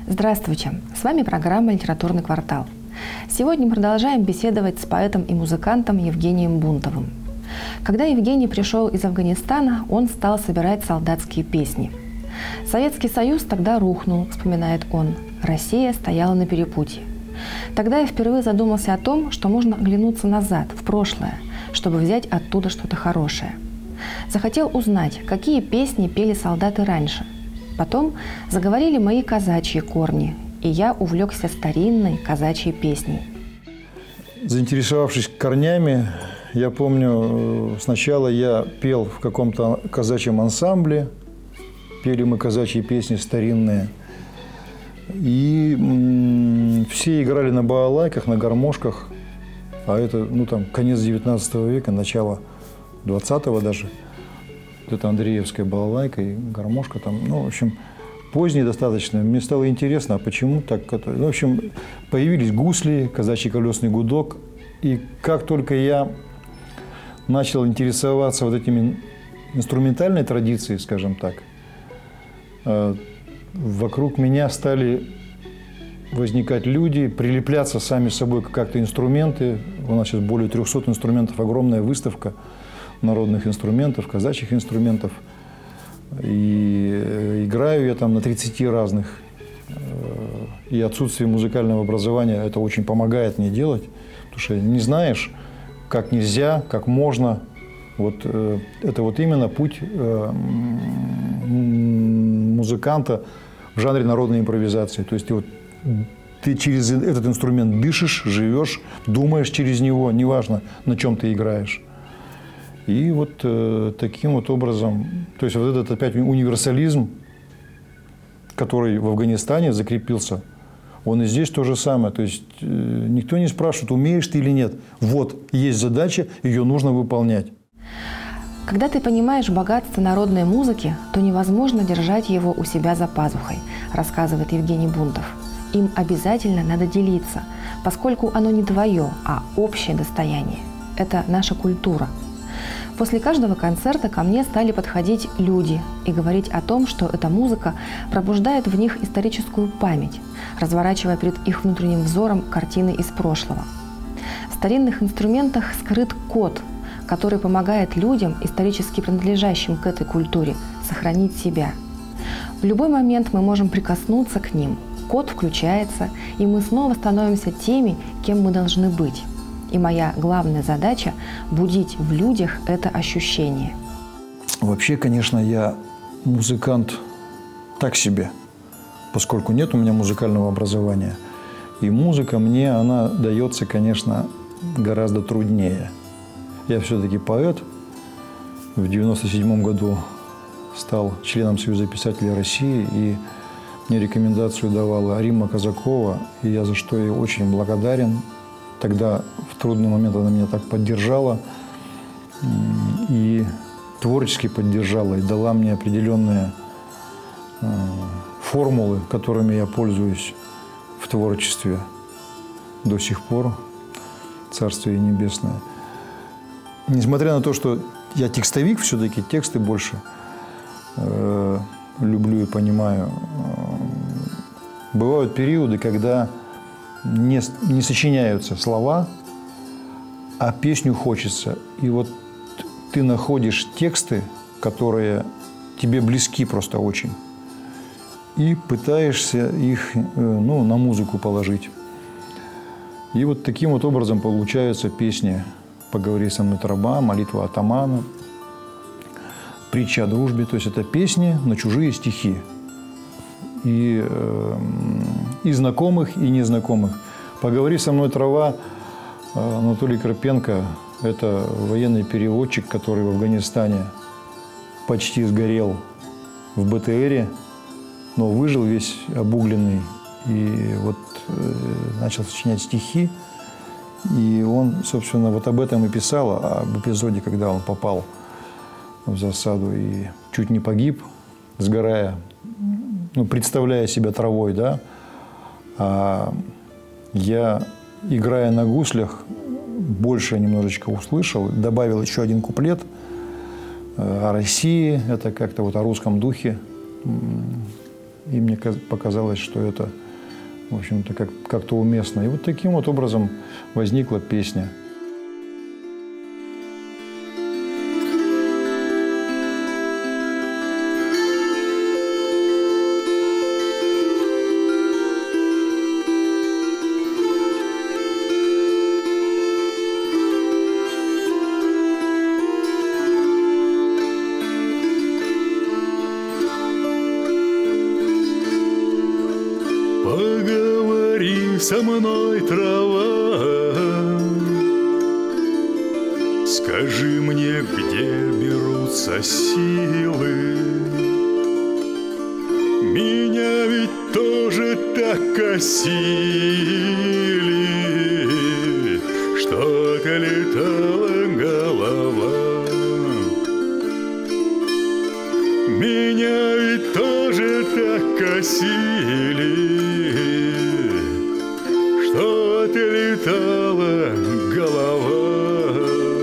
Здравствуйте! С вами программа «Литературный квартал». Сегодня мы продолжаем беседовать с поэтом и музыкантом Евгением Бунтовым. Когда Евгений пришел из Афганистана, он стал собирать солдатские песни. Советский Союз тогда рухнул, вспоминает он. Россия стояла на перепутье. Тогда я впервые задумался о том, что можно оглянуться назад, в прошлое, чтобы взять оттуда что-то хорошее. Захотел узнать, какие песни пели солдаты раньше. Потом заговорили мои казачьи корни, и я увлекся старинной казачьей песней. Заинтересовавшись корнями, я помню, сначала я пел в каком-то казачьем ансамбле, пели мы казачьи песни старинные, и все играли на балалайках, на гармошках, а это, конец 19 века, начало 20-го даже. Это Андреевская балалайка и гармошка там, в общем, поздние достаточно. Мне стало интересно, а почему так это... В общем, появились гусли, казачий колесный гудок. И как только я начал интересоваться вот этими инструментальной традицией, скажем так, вокруг меня стали возникать люди, прилепляться сами собой как-то инструменты. У нас сейчас более 300 инструментов, огромная выставка народных инструментов, казачьих инструментов. И играю я там на 30 разных. И отсутствие музыкального образования это очень помогает мне делать. Потому что не знаешь, как нельзя, как можно. Это именно путь музыканта в жанре народной импровизации. То есть ты через этот инструмент дышишь, живешь, думаешь через него, неважно, на чем ты играешь. И таким образом, то есть этот опять универсализм, который в Афганистане закрепился, он и здесь то же самое. То есть никто не спрашивает, умеешь ты или нет. Есть задача, ее нужно выполнять. Когда ты понимаешь богатство народной музыки, то невозможно держать его у себя за пазухой, рассказывает Евгений Бунтов. Им обязательно надо делиться, поскольку оно не твое, а общее достояние. Это наша культура. После каждого концерта ко мне стали подходить люди и говорить о том, что эта музыка пробуждает в них историческую память, разворачивая перед их внутренним взором картины из прошлого. В старинных инструментах скрыт код, который помогает людям, исторически принадлежащим к этой культуре, сохранить себя. В любой момент мы можем прикоснуться к ним, код включается, и мы снова становимся теми, кем мы должны быть. И моя главная задача – будить в людях это ощущение. Вообще, конечно, я музыкант так себе, поскольку нет у меня музыкального образования. И музыка мне, она дается, конечно, гораздо труднее. Я все-таки поэт. В 1997 году стал членом Союза писателей России, и мне рекомендацию давала Римма Казакова, и я за что ей очень благодарен. Тогда в трудный момент она меня так поддержала и творчески поддержала, и дала мне определенные формулы, которыми я пользуюсь в творчестве до сих пор. Царствие небесное. Несмотря на то, что я текстовик, все-таки тексты больше люблю и понимаю, бывают периоды, когда не сочиняются слова, а песню хочется. И ты находишь тексты, которые тебе близки просто очень, и пытаешься их на музыку положить. И таким образом получаются песни «Поговори со мной, траба», «Молитва атамана», «Притча о дружбе». То есть это песни на чужие стихи. И знакомых, и незнакомых. «Поговори со мной, трава» Анатолий Карпенко – это военный переводчик, который в Афганистане почти сгорел в БТРе, но выжил весь обугленный. И начал сочинять стихи. И он, собственно, об этом и писал, об эпизоде, когда он попал в засаду и чуть не погиб, сгорая, представляя себя травой, да. А я, играя на гуслях, больше немножечко услышал, добавил еще один куплет о России, это как-то о русском духе. И мне показалось, что это, в общем-то, как-то уместно. И вот таким вот образом возникла песня. Поговори со мной, трава, скажи мне, где берутся силы. Меня ведь тоже так косили, что отлетала голова. Меня ведь тоже так косили, что отлетала голова.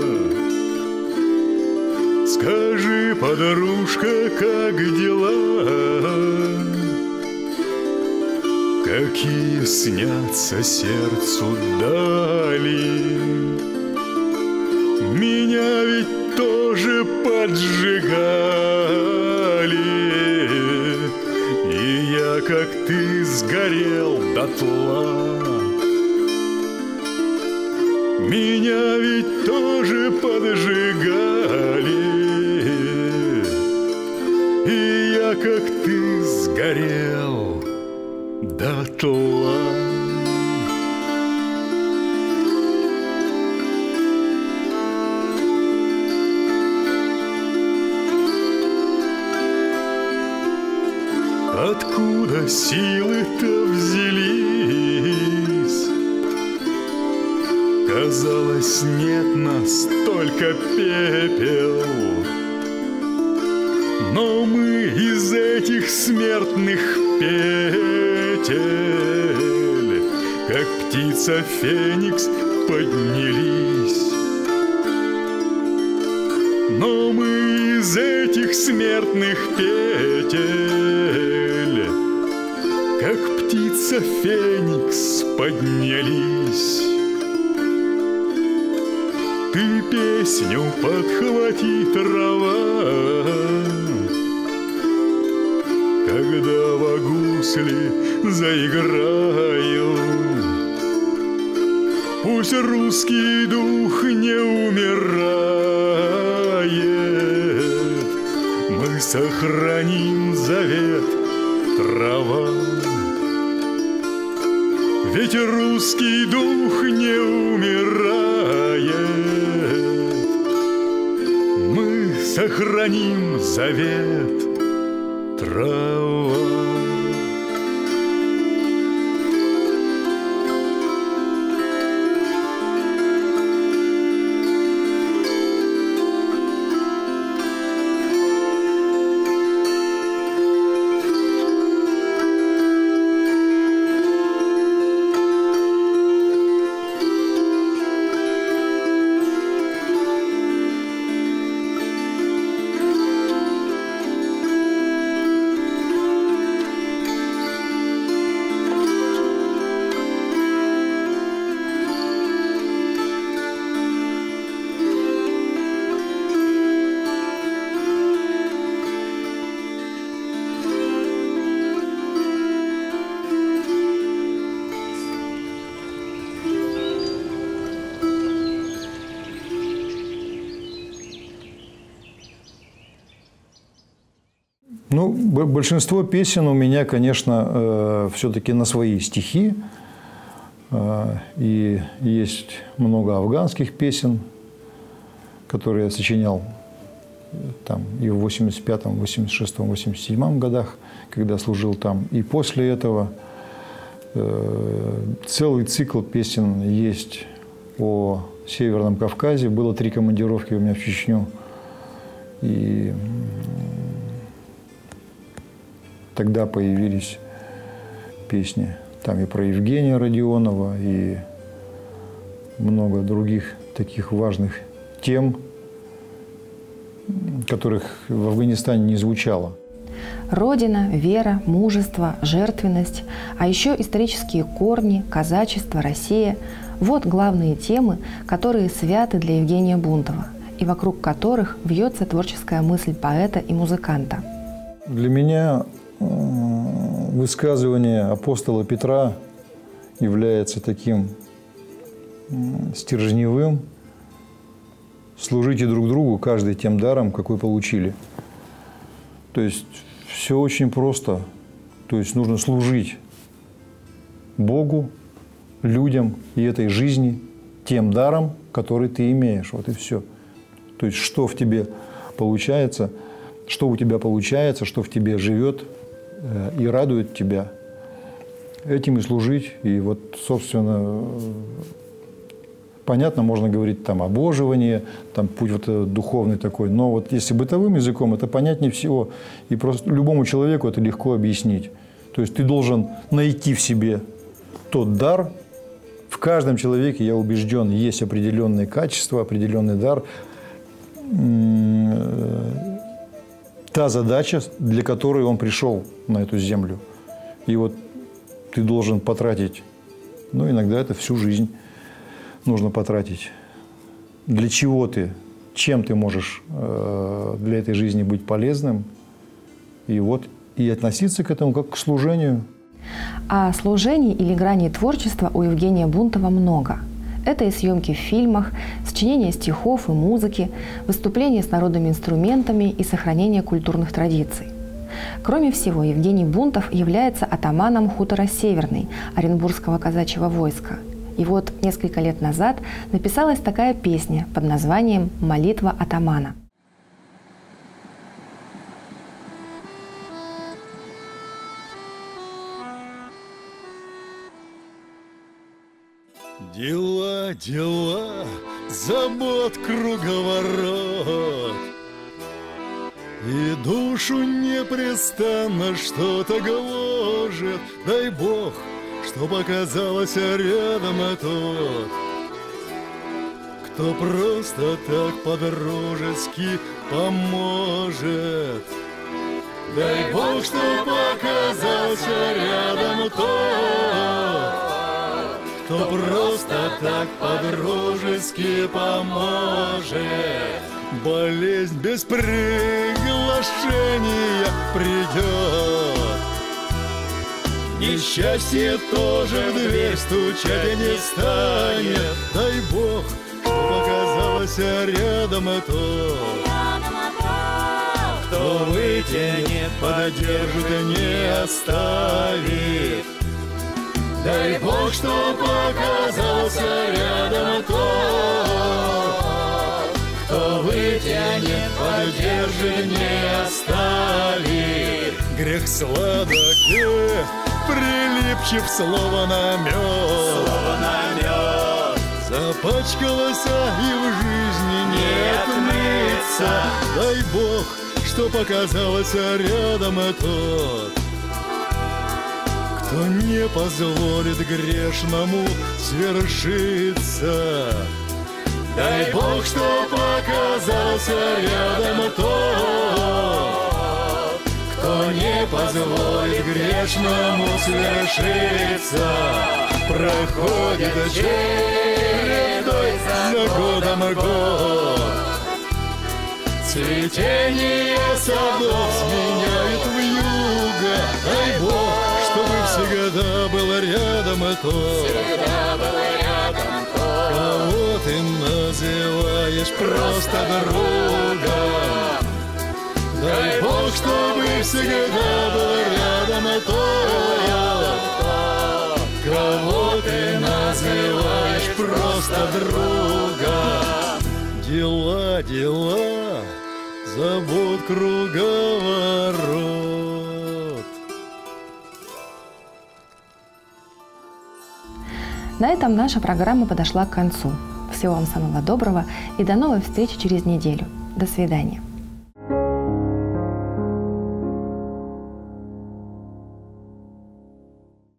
Скажи, подружка, как дела? Какие снятся сердцу дали? Меня ведь тоже поджигали, и я, как ты, сгорел дотла. Меня ведь тоже поджигали, и я, как ты, сгорел дотла. Откуда силы-то взялись? Казалось, нет нас, только пепел. Но мы из этих смертных петель, как птица Феникс, поднялись. Но мы из этих смертных петель, как птица Феникс, поднялись. Ты песню подхвати, трава, когда в гусли заиграю. Пусть русский дух не умирает, мы сохраним завет, трава. Ведь русский дух не умирает, мы сохраним завет, трава. Ну, большинство песен у меня, конечно, все-таки на свои стихи. И есть много афганских песен, которые я сочинял там и в 85-м, 86-м, 87-м годах, когда служил там. И после этого целый цикл песен есть о Северном Кавказе. Было 3 командировки у меня в Чечню. И тогда появились песни. Там и про Евгения Родионова, и много других таких важных тем, которых в Афганистане не звучало. Родина, вера, мужество, жертвенность, а еще исторические корни, казачество, Россия – вот главные темы, которые святы для Евгения Бунтова и вокруг которых вьется творческая мысль поэта и музыканта. Для меня высказывание апостола Петра является таким стержневым. Служите друг другу, каждый тем даром, какой получили. То есть все очень просто. То есть нужно служить Богу, людям и этой жизни тем даром, который ты имеешь. Вот и все. То есть что в тебе получается, что у тебя получается, что в тебе живет и радует тебя, этим и служить. И вот, собственно, понятно, можно говорить там о божествовании, там путь вот духовный такой, но вот если бытовым языком, это понятнее всего. И просто любому человеку это легко объяснить. То есть ты должен найти в себе тот дар. В каждом человеке, я убежден, есть определенные качества, определенный дар. Та задача, для которой он пришел на эту землю. И вот ты должен потратить, ну, иногда это всю жизнь нужно потратить. Для чего ты, чем ты можешь для этой жизни быть полезным. И вот и относиться к этому как к служению. А служений или граней творчества у Евгения Бунтова много. Это и съемки в фильмах, сочинение стихов и музыки, выступления с народными инструментами и сохранение культурных традиций. Кроме всего, Евгений Бунтов является атаманом хутора Северный Оренбургского казачьего войска. И вот несколько лет назад написалась такая песня под названием «Молитва атамана». Дела, дела, забот круговорот, и душу непрестанно что-то гложет. Дай Бог, чтоб оказалось рядом тот, кто просто так по-дружески поможет. Дай Бог, чтоб оказался рядом тот, кто просто так по-дружески поможет. Болезнь без приглашения придет, несчастье тоже в дверь стучать не станет. Дай Бог, чтоб оказалось рядом тот, кто вытянет, поддержит, не оставит. Дай Бог, чтоб оказался рядом тот, кто вытянет, поддержит, не оставит. Грех сладок, прилипчив слово на мед, запачкалась и в жизни не отмыться. Дай Бог, чтоб оказался рядом тот, кто не позволит грешному свершиться. Дай Бог, чтоб оказался рядом тот, кто не позволит грешному свершиться. Проходит чередой за годом год, цветение садов сменяет вьюга. Дай Бог, чтобы всегда был рядом тот, кого ты называешь просто другом. Дай Бог, чтобы всегда был рядом тот, кого ты называешь просто другом. Дела, дела, забот круговорот. На этом наша программа подошла к концу. Всего вам самого доброго и до новой встречи через неделю. До свидания.